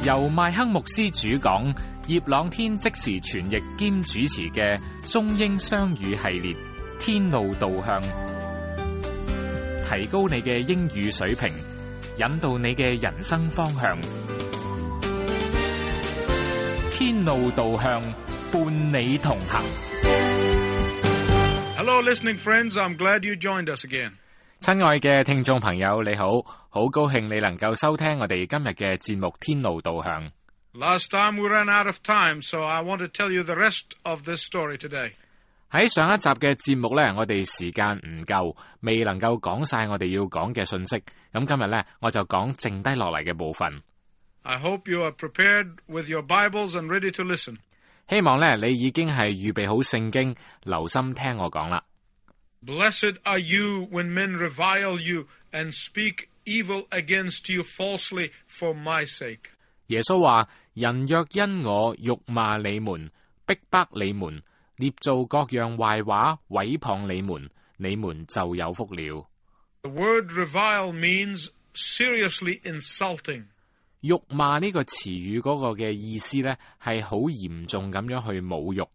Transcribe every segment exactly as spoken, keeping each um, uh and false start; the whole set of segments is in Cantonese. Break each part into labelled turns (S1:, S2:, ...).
S1: 由麥克牧師主講，葉朗天即時傳譯兼主持嘅中英雙語系列《天路導向》，提高你嘅英語水平，引導你嘅人生方向。天路導向，伴你同行。
S2: Hello, listening friends. I'm glad you joined us again.
S1: 親愛嘅聽眾朋友，你好，好高興你能夠收聽我哋今日嘅節目《天路導向》。
S2: Last time we ran out of time, so I want to tell you the rest of this story today.
S1: 喺上一集嘅節目呢，我哋時間唔夠，未能夠講晒我哋要講嘅信息。咁今日呢，我就講剩低落嚟嘅部分。
S2: I hope you are prepared with your Bibles and ready to listen.
S1: 希望呢，你已經係預備好聖經，留心聽我講啦。
S2: Blessed are you when men revile you and speak evil against you falsely for my sake.
S1: 耶穌話：人若因我辱罵你們、逼迫你們、捏造各樣壞話、毀謗你們，你們就有福了。
S2: The word revile means seriously insulting.
S1: 辱罵呢個詞語嗰個嘅意思呢，係好嚴重咁樣去侮辱。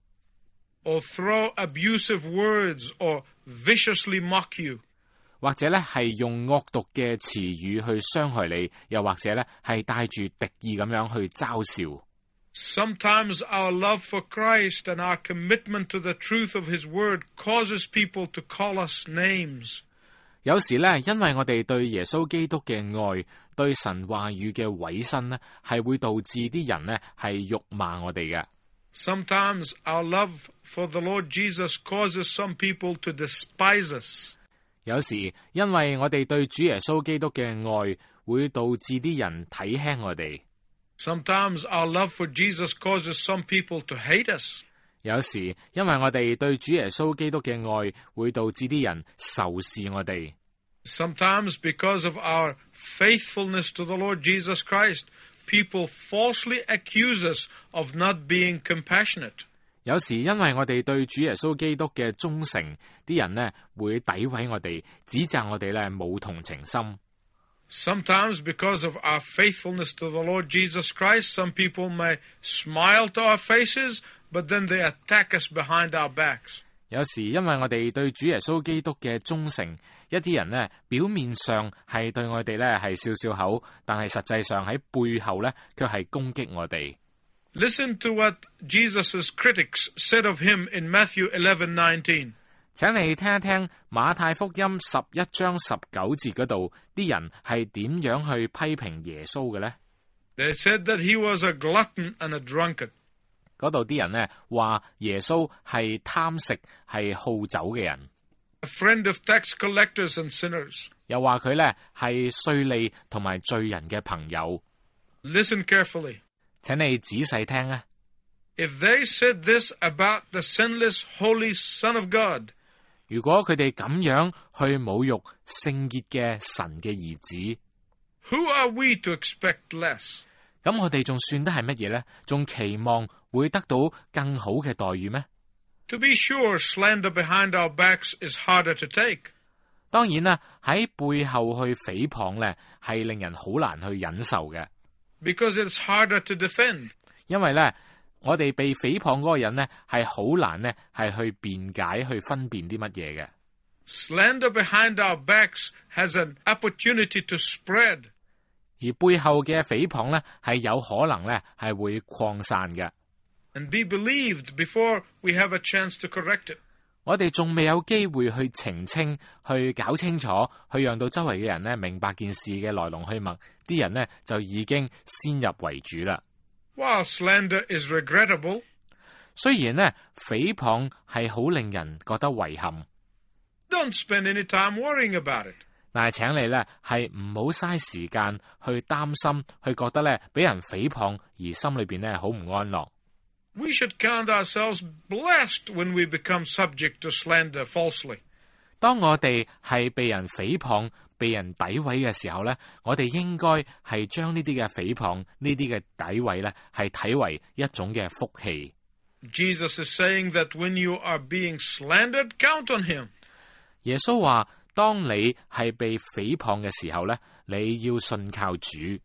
S2: Or throw abusive words or viciously mock you.
S1: 或者咧係用惡毒嘅詞語去傷害你，又或者咧係帶住敵意咁樣去嘲笑。
S2: Sometimes our love for Christ and our commitment to the truth of His Word causes people to call us names.
S1: 有時咧，因為我哋對耶穌基督嘅愛，對神話語嘅委身呢，係會導致啲人呢係辱罵我哋嘅。
S2: Sometimes our love for the Lord Jesus causes some people to despise us.
S1: 有時因為我哋對主耶穌基督嘅愛，會導致啲人睇輕我哋。
S2: Sometimes our love for Jesus causes some people to hate us.
S1: 有時因為我哋對主耶穌基督嘅愛，會導致啲人仇視我哋。
S2: Sometimes because of our faithfulness to the Lord Jesus Christ, people falsely accuse us of not being compassionate.
S1: 有時因為我哋對主耶穌基督嘅忠誠，啲人呢會詆毀我哋，指責我哋呢冇同情心。
S2: Sometimes because of our faithfulness to the Lord Jesus Christ, some people may smile to our faces, but then they attack us behind our backs.
S1: 有時因為我哋對主耶穌基督嘅忠誠，一啲人呢表面上係對我哋呢係笑笑口，但係實際上喺背後呢卻係攻擊我哋。
S2: Listen to what Jesus' critics said of him in Matthew eleven nineteen.
S1: 請你聽一聽馬太福音十一章十九節嗰度，啲人係點樣去批評耶穌嘅呢？
S2: They said that he was a glutton and a drunkard.
S1: 嗰度啲人呢話耶穌係貪食、係好酒嘅人，
S2: A friend of tax collectors and sinners.
S1: 又話佢呢係稅吏同埋罪人嘅朋友。
S2: Listen carefully.
S1: 請你仔細聽啊！
S2: If they said this about the sinless, holy Son of God,
S1: 如果佢哋咁樣去侮辱聖潔嘅神嘅兒子，
S2: who are we to expect less?
S1: 咁我哋仲算得係乜嘢呢？仲期望會得到更好嘅待遇咩？
S2: To be sure, slander behind our backs is harder to take.
S1: 當然啦，喺背後去誹謗呢，係令人好難去忍受嘅。
S2: Because it's harder to defend.
S1: 因為呢，我哋被誹謗嗰個人呢，係好難呢，係去辯解、去分辨啲乜嘢嘅。
S2: Slander behind our backs has an opportunity to spread.
S1: 而背後嘅誹謗呢，係有可能呢，係會擴散嘅。
S2: And be believed before we have a chance to correct it.
S1: 我哋仲未有機會去澄清、去搞清楚、去讓到周圍嘅人呢明白件事嘅來龍去脈，啲人呢就已經先入為主啦。
S2: While slander is regrettable,
S1: 雖然呢誹謗係好令人覺得遺憾，
S2: don't spend any time worrying about it.
S1: 但係請你呢係唔好嘥時間去擔心，去覺得呢俾人誹謗而心裏邊呢好唔安樂。
S2: We should count ourselves blessed when we become subject to slander falsely.
S1: 當我哋係被人誹謗、被人詆毀嘅時候呢，我哋應該係將呢啲嘅誹謗、呢啲嘅詆毀呢係睇為一種嘅福氣。
S2: Jesus is saying that when you are being slandered, count on him.
S1: 耶穌話：當你係被誹謗嘅時候呢，你要信靠主。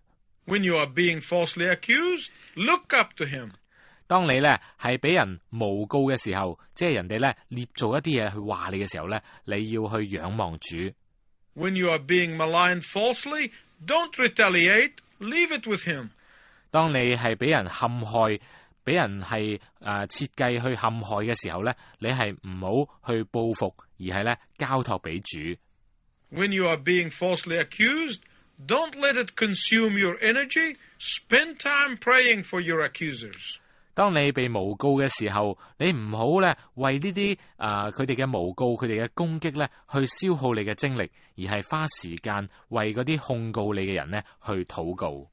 S2: When you are being falsely accused, look up to him.
S1: 當你咧係俾人誣告嘅時候，即係人哋咧捏造一啲嘢去話你嘅時候咧，你要去仰望主。
S2: When you are being maligned falsely, don't retaliate. Leave it with him.
S1: 當你係俾人陷害，俾人係誒、呃、設計去陷害嘅時候咧，你係唔好去報復，而係咧交託俾主。
S2: When you are being falsely accused, don't let it consume your energy. Spend time praying for your accusers.
S1: 當你被誣告嘅時候，你唔好咧為呢啲誒佢哋嘅誣告、佢哋嘅攻擊咧去消耗你嘅精力，而係花時間為嗰啲控告你嘅人咧去禱告。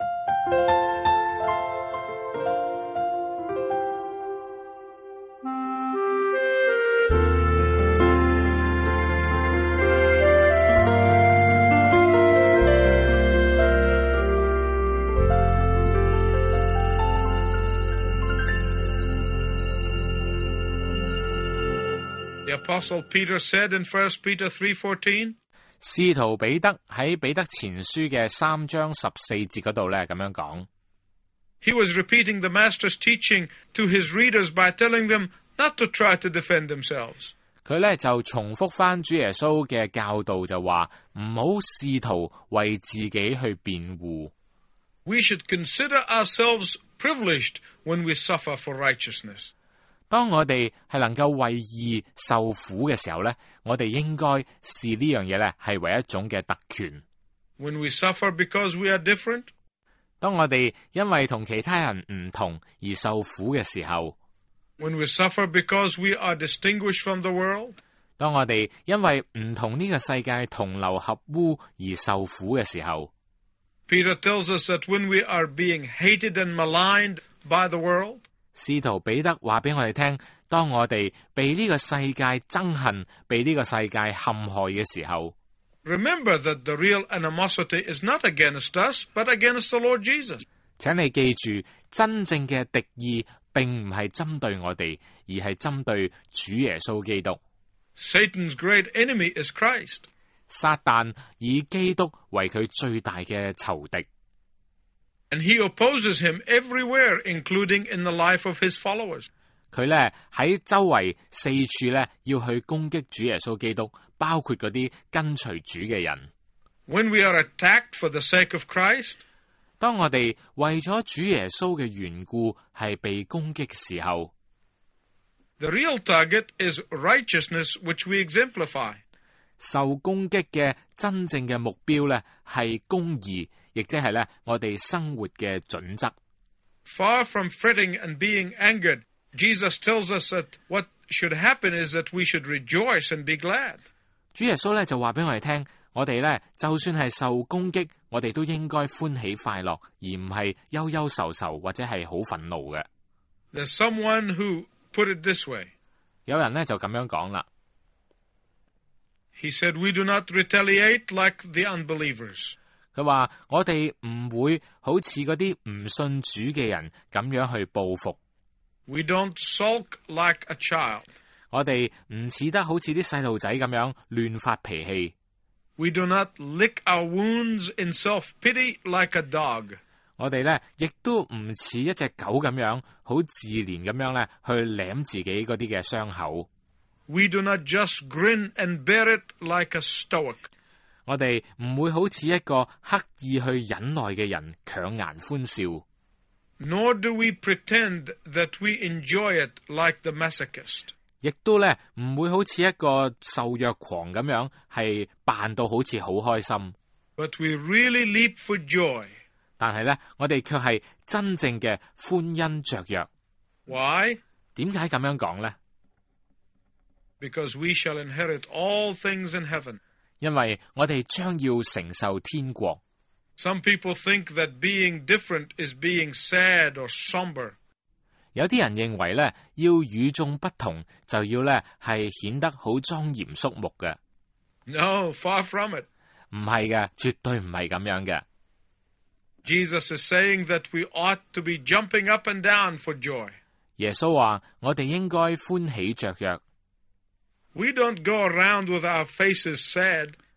S2: The Apostle Peter said in First Peter three fourteen,
S1: 使徒彼得喺彼得前書嘅三章十四節嗰度咧咁樣講。
S2: He was repeating the Master's teaching to his readers by telling them not to try to defend themselves.
S1: 佢咧就重複翻主耶穌嘅教導，就話唔好試圖為自己去辯護。
S2: We should consider ourselves privileged when we suffer for righteousness.
S1: 當我哋係能夠為義受苦嘅時候咧，我哋應該視呢樣嘢咧係為一種嘅特權。
S2: When we suffer because we are different,
S1: 當我哋因為同其他人唔同而受苦嘅時候，
S2: when we suffer because we are distinguished from the world,
S1: 當我哋因為唔同呢個世界同流合污而受苦嘅時候，
S2: Peter tells us that when we are being hated and maligned by the world,
S1: 使徒彼得話俾我哋聽，當我哋被呢個世界憎恨，被呢個世界陷害嘅時候，
S2: remember that the real animosity is not against us, but against the Lord Jesus.
S1: 請你記住，真正嘅敵意並唔係針對我哋，而係針對主耶穌基督。
S2: Satan's great enemy is Christ.
S1: 撒旦以基督為佢最大嘅仇敵。
S2: And he opposes him everywhere, including in the life of his followers.
S1: 佢咧喺周圍四處咧要去攻擊主耶穌基督，包括嗰啲跟隨主嘅人。
S2: When we are attacked for the sake of Christ,
S1: 當我哋為咗主耶穌嘅緣故係被攻擊嘅時候，
S2: the real target is righteousness, which we exemplify.
S1: 受攻擊嘅真正嘅目標咧係公義，亦即係咧我哋生活嘅準則。
S2: Far from fretting and being angered, Jesus tells us that what should happen is that we should rejoice and be glad.
S1: 主耶穌咧就話俾我哋聽，我哋咧就算係受攻擊，我哋都應該歡喜快樂，而唔係憂憂愁愁或者係好憤怒嘅。
S2: There's someone who put it this way.
S1: 有人咧就咁樣講啦。
S2: He said, we do not retaliate like the unbelievers.
S1: 佢話我哋唔會好似嗰啲唔信主嘅人咁樣去報復。
S2: We don't sulk like a child.
S1: 我哋唔似得好似啲細路仔咁樣亂發脾氣。
S2: We do not lick our wounds in self-pity like a dog.
S1: 我哋咧亦都唔似一隻狗咁樣，好自憐咁樣咧去舐自己嗰啲嘅傷口。
S2: We do not just grin and bear it like a stoic.
S1: 我哋唔會好似一個刻意去忍耐嘅人強顏歡笑。
S2: Nor do we pretend that we enjoy it like the masochist.
S1: 亦都咧唔會好似一個受虐狂咁樣，係扮到好似好開心。
S2: But we really leap for joy.
S1: 但係咧，我哋卻係真正嘅歡欣雀躍。
S2: Why?
S1: 點解咁樣講咧？
S2: Because we shall inherit all things in heaven.
S1: 因為我哋將要承受天國。
S2: Some people think that being different is being sad or somber.
S1: 有啲人認為咧，要與眾不同，就要咧係顯得好莊嚴肅穆嘅。
S2: No, far from it.
S1: 唔係嘅，絕對唔係咁樣嘅。
S2: Jesus is saying that we ought to be jumping up and down for joy.
S1: 耶穌話：我哋應該歡喜雀躍。
S2: We don't go around with our faces sad.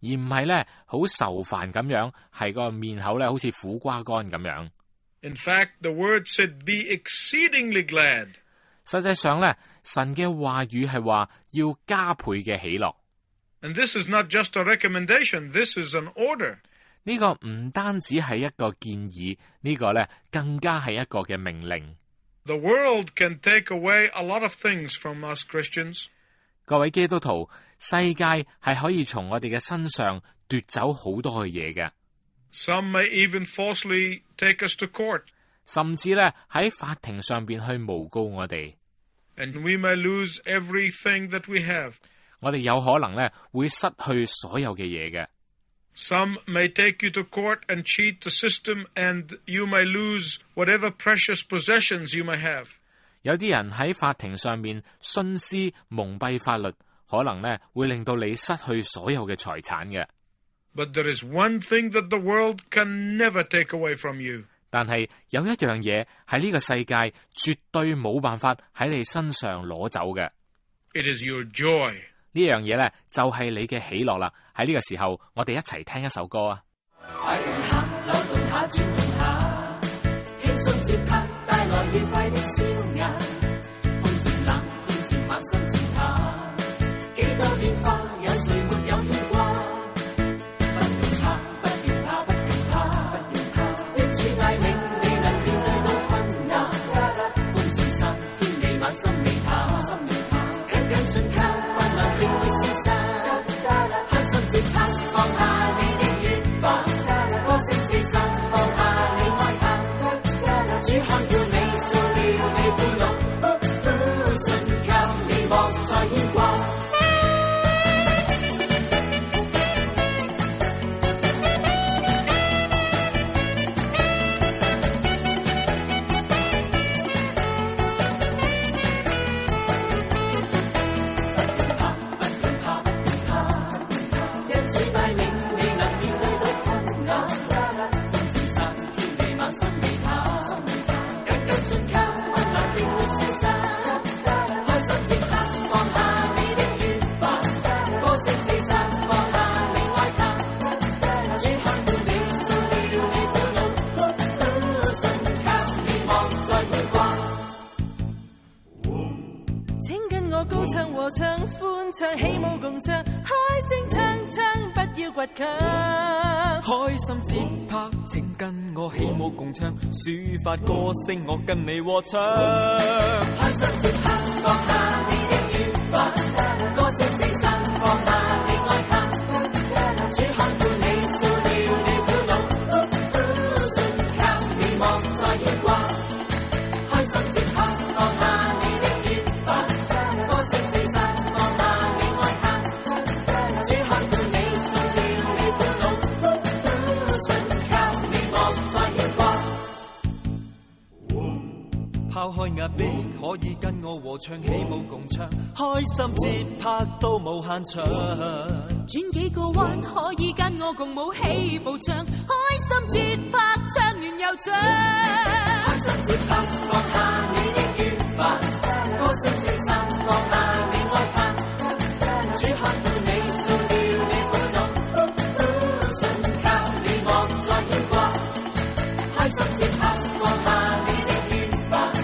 S1: 而唔係咧好愁煩咁樣，係個面口咧好似苦瓜乾咁樣。
S2: In fact, the word said, be exceedingly glad.
S1: 實際上咧，神嘅話語係話要加倍嘅喜樂。
S2: And this is not just a recommendation, this is an order.
S1: 呢個唔單止係一個建議，呢個咧更加係一個嘅命令。
S2: The world can take away a lot of things from us Christians.
S1: 各位基督徒，世界係可以從我哋嘅身上奪走好多嘅嘢嘅。
S2: Some may even falsely take us to court.
S1: 甚至咧喺法庭上邊去誣告我哋。
S2: And we may lose everything that we have.
S1: 我哋有可能咧會失去所有嘅嘢嘅。
S2: Some may take you to court and cheat the system, and you may lose whatever precious possessions you may have.
S1: 有啲人喺法庭上面徇私蒙蔽法律，可能咧會令到你失去所有嘅財產嘅。
S2: But there is one thing that the world can never take away from you.
S1: 但係有一樣嘢喺呢個世界絕對冇辦法喺你身上攞走嘅。
S2: It is your joy.
S1: 呢樣嘢咧就係你嘅喜樂啦。喺呢個時候，我哋一齊聽一首歌啊！快動下，扭動下，轉動下，輕鬆節拍，帶來愉快的笑顏。風漸冷，天漸晚，心漸淡，幾多變化，有誰沒有牽掛？不用怕，不用怕，不用怕，不用怕，一主帶領，你能面對到困難。風漸散，天未晚，心未淡，心未淡，緊緊信靠，困難定會消失。抒發歌聲，我跟你和唱。開心節拍，放下你的愉快，歌聲四散，放下你愛他。主看顧你，掃掉你苦惱，信靠你莫再牽掛。開心節拍，放下你的愉快，歌聲四散，放下你愛他。主看顧你，掃掉你苦惱，信靠你莫再牽掛。拋開壓迫，可以跟我和唱，起舞共唱，開心節拍到無限長。轉幾個彎，可以跟我共舞起步唱，開心節拍唱完又唱。開心節拍，放下你的愉快，歌聲四散，放下你愛他。主看顧你，掃掉你苦惱，信靠你莫再牽掛。開心節拍，放下你的愉快。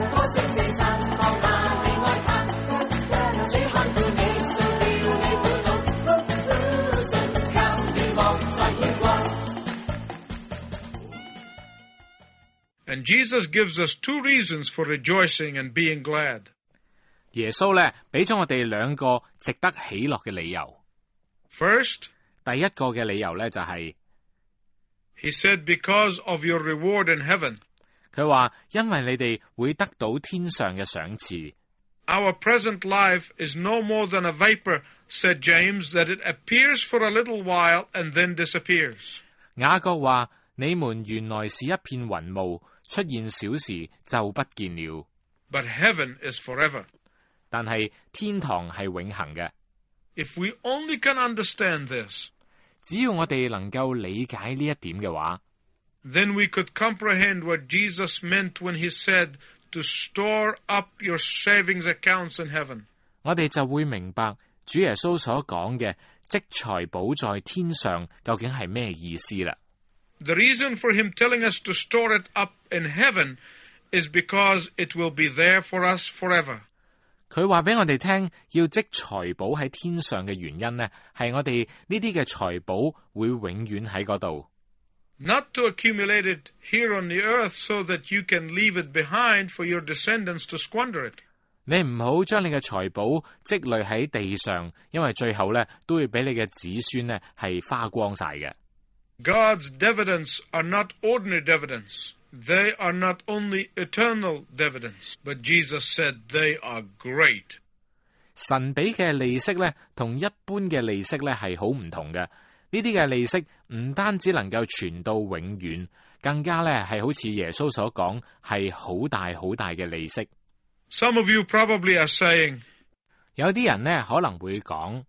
S2: And Jesus gives us two reasons for rejoicing and being glad.
S1: 耶穌咧俾咗我哋兩個值得喜樂嘅理由。
S2: First,
S1: 第一個嘅理由咧就係、是、
S2: He said, because of your reward in heaven.
S1: 佢話因為你哋會得到天上嘅賞賜。
S2: Our present life is no more than a vapor, said James, that it appears for a little while and then disappears.
S1: 雅各話：你們原來是一片雲霧，出現小時就不見了。
S2: But heaven is forever.
S1: 但係天堂係永恆嘅。
S2: If we only can understand this,
S1: 只要我哋能夠理解呢一點嘅話，
S2: then we could comprehend what Jesus meant when he said to store up your savings accounts in heaven.
S1: 我哋就會明白主耶穌所講嘅， 積財寶在天上究竟係咩意思啦。
S2: The reason for him telling us to store it up in heaven is because it will be there for us forever.
S1: 佢話俾我哋聽，要積財寶喺天上嘅原因呢，係我哋呢啲嘅財寶會永遠喺嗰度。
S2: Not to accumulate it here on the earth so that you can leave it behind for your descendants to squander it.
S1: 你唔好將你嘅財寶積累喺地上，因為最後呢都會俾你嘅子孫呢係花光晒嘅。
S2: God's dividends are not ordinary dividends. They are not only eternal dividends, but Jesus said they are great.
S1: 神俾嘅利息呢，同一般嘅利息呢係好唔同嘅。呢啲嘅利息唔單止能夠傳到永遠，更加呢係好似耶穌所講，係好大好大嘅利息。
S2: Some of you probably are saying,
S1: 有啲人呢可能會講，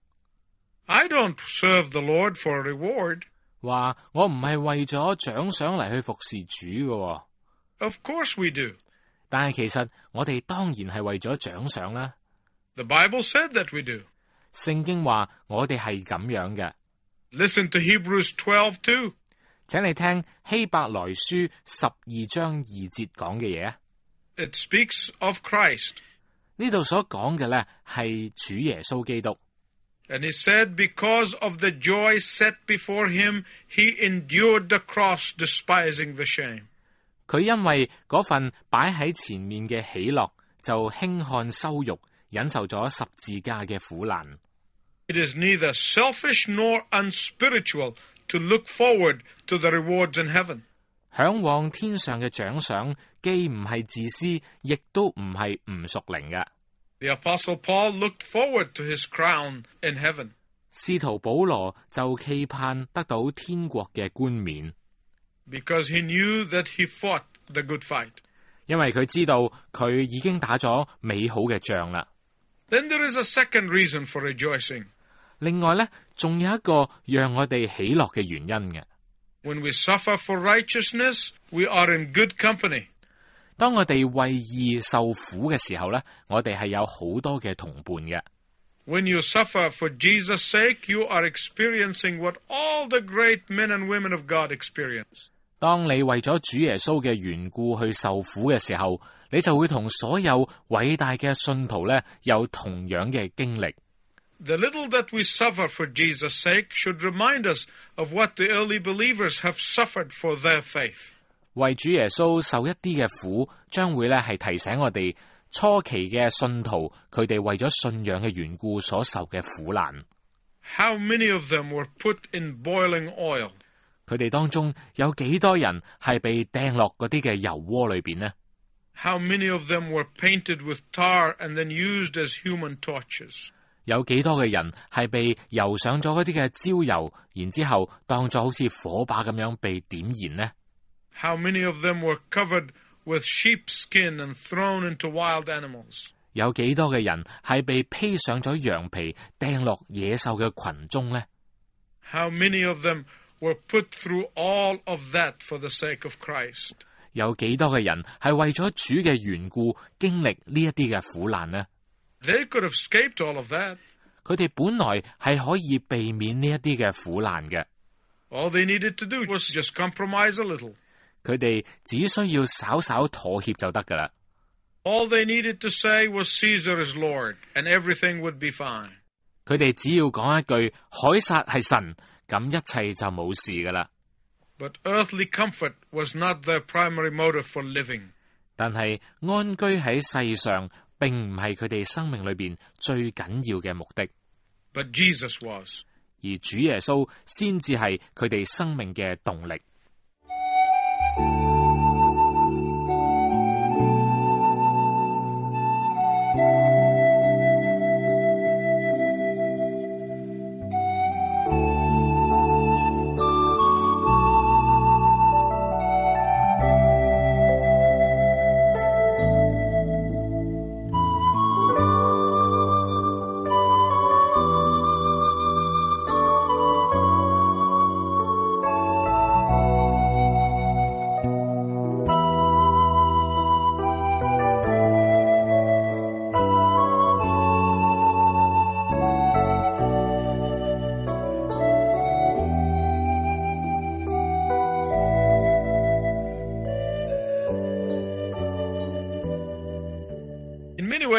S2: I don't serve the Lord for a reward.
S1: 話我唔係為咗獎賞嚟去服侍主嘅。
S2: Of course we do.
S1: 但係其實我哋當然係為咗獎賞啦。
S2: The Bible said that we do.
S1: 聖經話我哋係咁樣嘅。
S2: Listen to Hebrews twelve two.
S1: 請你聽希伯來書十二章二節講嘅嘢。
S2: It speaks of Christ.
S1: 呢度所講嘅呢係主耶穌基督。
S2: And he said, because of the joy set before him, he endured the cross, despising the shame.
S1: 佢因為嗰份擺喺前面嘅喜樂，就輕看羞辱，忍受咗十字架嘅苦難。
S2: It is neither selfish nor unspiritual to look forward to the rewards in heaven.
S1: 嚮往天上嘅獎賞，既唔係自私，亦都唔係唔屬靈嘅。
S2: The Apostle Paul looked forward to his crown in heaven.
S1: 使徒保羅就期盼得到天國嘅冠冕。
S2: Because he knew that he fought the good fight.
S1: 因為佢知道佢已經打咗美好嘅仗啦。
S2: Then there is a second reason for rejoicing.
S1: 另外呢，仲有一個讓我哋喜樂嘅原因嘅。
S2: When we suffer for righteousness, we are in good company.
S1: 當我哋為義受苦嘅時候呢，我哋係有好多嘅同伴嘅。
S2: When you suffer for Jesus' sake, you are experiencing what all the great men and women of God experience.
S1: 當你為咗主耶穌嘅緣故去受苦嘅時候，你就會同所有偉大嘅信徒呢有同樣嘅經歷。
S2: The little that we suffer for Jesus' sake should remind us of what the early believers have suffered for their faith.
S1: 為主耶穌受一啲嘅苦，將會咧係提醒我哋初期嘅信徒，佢哋為咗信仰嘅緣故所受嘅苦難。
S2: How many of them were put in boiling oil?
S1: 佢哋當中有幾多人係被掟落嗰啲嘅油鍋裏邊呢？
S2: How many of them were painted with tar and then used as human torches?
S1: 有幾多嘅人係被油上咗嗰啲嘅焦油，然之後當作好似火把咁樣被點燃呢？
S2: How many of them were covered with sheepskin and thrown into wild animals?
S1: 有幾多嘅人係被披上咗羊皮，掟落野獸嘅群中呢？
S2: How many of them were put through all of that for the sake of Christ?
S1: 有幾多嘅人係為咗主嘅緣故經歷呢一啲嘅苦難呢？
S2: They could have escaped all of that.
S1: 佢哋本來係可以避免呢一啲嘅苦難嘅。
S2: All they needed to do was just compromise a little.
S1: 佢哋只需要稍稍妥協就得噶啦。
S2: All they needed to say was Caesar is Lord, and everything would be fine.
S1: 佢哋只要講一句凱撒係神，咁一切就冇事噶啦。
S2: But earthly comfort was not their primary motive for living.
S1: 但係安居喺世上，並唔係佢哋生命裏邊最緊要嘅目的。
S2: But Jesus was.
S1: 而主耶穌先至係佢哋生命嘅動力。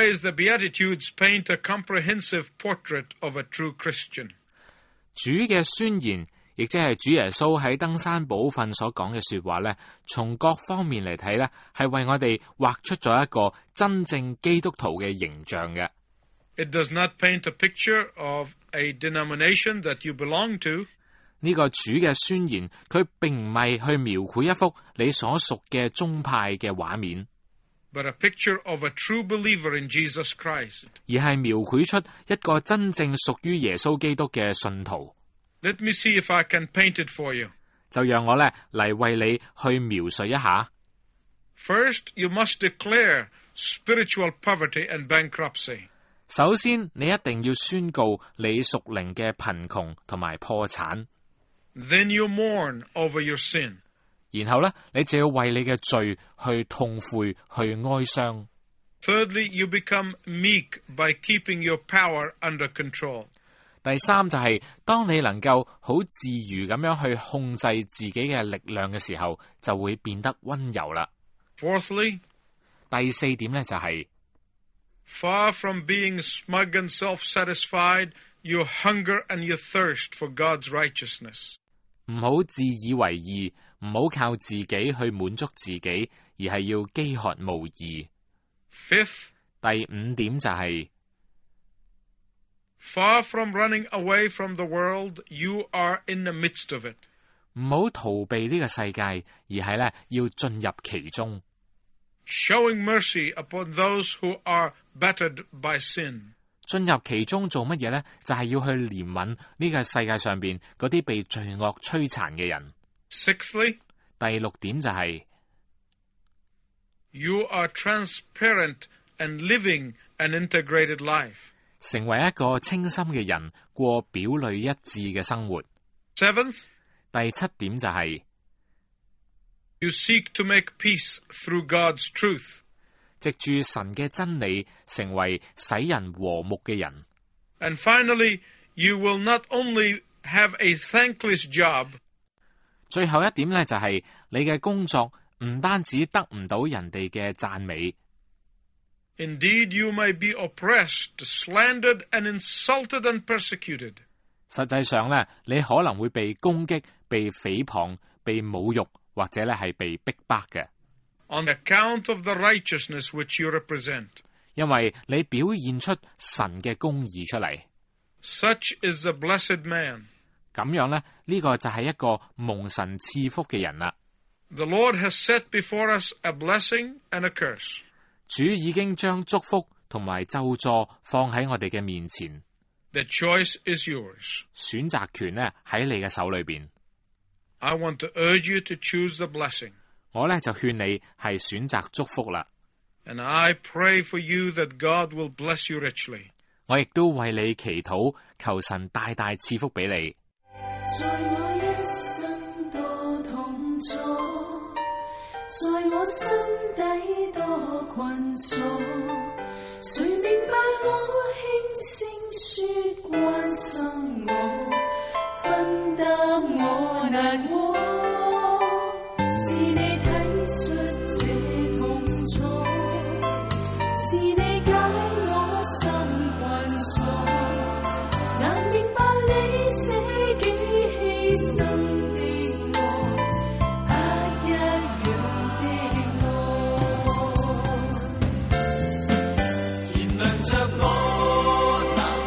S2: ways, the Beatitudes paint a comprehensive portrait of a true Christian.
S1: 主嘅宣言，亦即係主耶穌喺登山寶訓所講嘅說話咧，從各方面嚟睇咧，係為我哋畫出咗一個真正基督徒嘅形象嘅。
S2: It does not paint a picture of a denomination that you belong to.
S1: 呢個主嘅宣言，佢並唔係去描繪一幅你所屬嘅宗派嘅畫面，
S2: but a picture of a true believer in Jesus Christ.
S1: 而係描繪出一個真正屬於耶穌基督嘅信徒。
S2: Let me see if I can paint it for you.
S1: 就讓我咧嚟為你去描述一下。
S2: First, you must declare spiritual poverty and bankruptcy.
S1: 首先，你一定要宣告你屬靈嘅貧窮同埋破產。
S2: Then you mourn over your sin.
S1: 然後咧，你就要為你嘅罪去痛悔、去哀傷。
S2: Thirdly, you become meek by keeping your power under control.
S1: 第三就係、是、當你能夠好自如咁樣去控制自己嘅力量嘅時候，就會變得溫柔啦。
S2: Fourthly,
S1: 第四點咧就係、是、
S2: far from being smug and self-satisfied, you hunger and you thirst for God's righteousness.
S1: 唔好自以為義，唔好靠自己去滿足自己，而係要飢渴慕義。
S2: Fifth,
S1: 第五點就係、是、
S2: far from running away from the world, you are in the midst of it.
S1: 唔好逃避呢個世界，而係咧要進入其中。
S2: Showing mercy upon those who are battered by sin.
S1: 進入其中做乜嘢咧？就係、是、要去憐憫呢個世界上邊嗰啲被罪惡摧殘嘅人。
S2: Sixthly,
S1: 第六點就係、是、
S2: you are transparent and living an integrated life.
S1: 成為一個清心嘅人，過表裏一致嘅生活。
S2: Seventh,
S1: 第七點就係、是、
S2: you seek to make peace through God's truth.
S1: 藉住神嘅真理，成為使人和睦嘅人。
S2: And finally, you will not only have a thankless job,
S1: 最後一點咧就係、是、你嘅工作唔單止得唔到人哋嘅讚美。
S2: Indeed, you may be oppressed, slandered, and insulted and persecuted.
S1: 實際上咧，你可能會被攻擊、被誹謗、被侮辱，或者咧係被逼迫嘅。
S2: On account of the righteousness which you represent.
S1: 因為你表現出神嘅公義出嚟。
S2: Such is the blessed man.
S1: 咁樣咧，呢、這個就係一個蒙神賜福嘅人啦。
S2: The Lord has set before us a blessing and a curse.
S1: 主已經將祝福同埋咒詛放喺我哋嘅面前。
S2: The choice is yours.
S1: 選擇權咧喺你嘅手裏邊。
S2: I want to urge you to choose the blessing.
S1: 我咧就勸你係選擇祝福啦。
S2: And I pray for you that God will bless you richly.
S1: 我亦都為你祈禱，求神大大賜福俾你。
S3: 在我一生多痛楚，在我心底多困鎖，誰明白我輕聲說關心我，分擔我難過。
S4: 燃亮着我那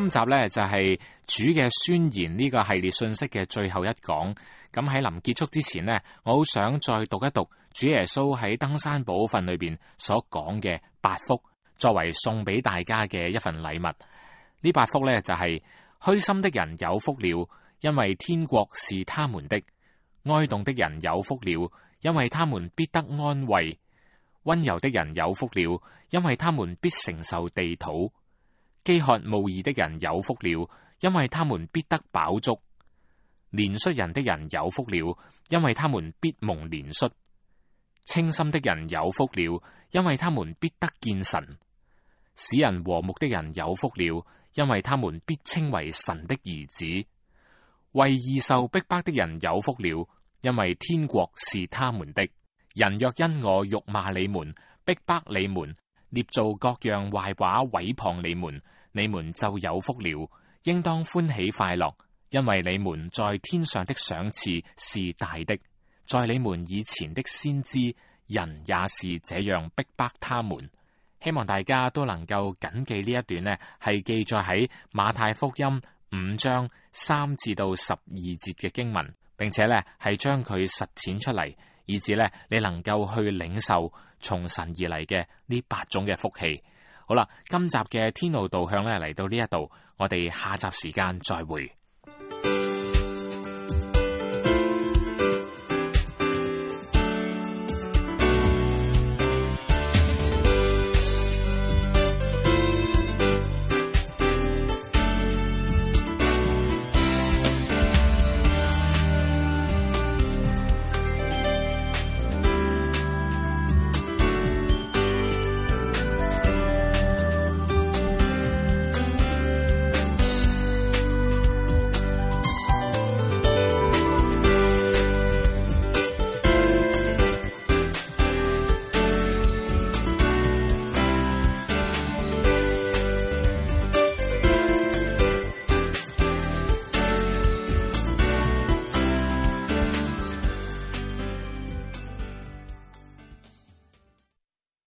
S1: 今集呢，就係主嘅宣言呢個系列信息嘅最後一講。咁喺臨結束之前呢，我好想再讀一讀主耶穌喺登山寶訓裏邊所講嘅八福，作為送俾大家嘅一份禮物。呢八福呢，就係虛心的人有福了，因為天國是他們的；哀慟的人有福了，因為他們必得安慰；溫柔的人有福了，因為他們必承受地土；飢渴慕義的人有福了，因為他們必得飽足；憐恤人的人有福了，因為他們必蒙憐恤；清心的人有福了，因為他們必得見神；使人和睦的人有福了，因為他們必稱為神的兒子；為義受逼迫的人有福了，因為天國是他們的。人若因我辱罵你們、逼迫你們、捏造各樣壞話毀謗你們，你們就有福了，應當歡喜快樂，因為你們在天上的賞賜是大的。在你們以前的先知，人也是這樣逼迫他們。希望大家都能夠謹記呢一段呢，係記載喺馬太福音五章三至到十二節嘅經文，並且呢係將佢實踐出嚟，以至呢你能夠去領受從神而嚟嘅呢八種嘅福氣。好啦，今集嘅天路導向呢嚟到呢一度，我哋下集時間再會。